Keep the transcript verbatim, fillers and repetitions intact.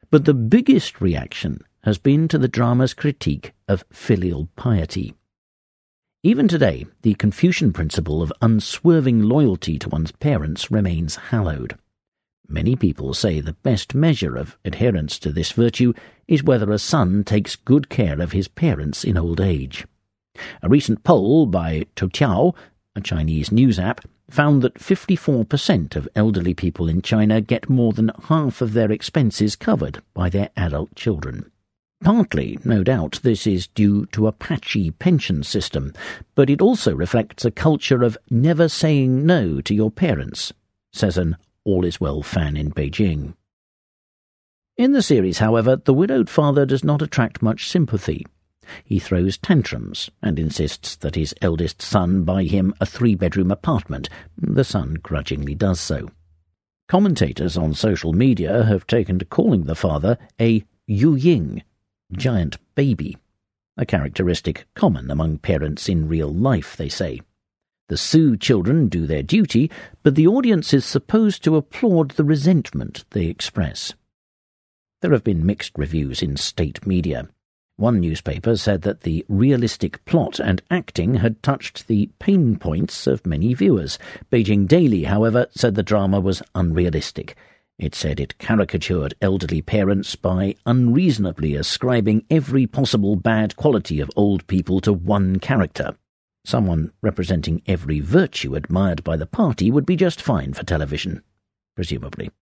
But the biggest reaction has been to the drama's critique of filial piety. Even today, the Confucian principle of unswerving loyalty to one's parents remains hallowed. Many people say the best measure of adherence to this virtue is whether a son takes good care of his parents in old age. A recent poll by Toutiao, a Chinese news app, found that fifty-four percent of elderly people in China get more than half of their expenses covered by their adult children. Partly, no doubt, this is due to a patchy pension system, but it also reflects a culture of never saying no to your parents, says an all-is-well fan in Beijing. In the series, however, the widowed father does not attract much sympathy. He throws tantrums and insists that his eldest son buy him a three-bedroom apartment. The son grudgingly does so. Commentators on social media have taken to calling the father a Yu Ying, giant baby, a characteristic common among parents in real life, they say. The Su children do their duty, but the audience is supposed to applaud the resentment they express. There have been mixed reviews in state media. One newspaper said that the realistic plot and acting had touched the pain points of many viewers. Beijing Daily, however, said the drama was unrealistic. It said it caricatured elderly parents by unreasonably ascribing every possible bad quality of old people to one character. Someone representing every virtue admired by the party would be just fine for television, presumably.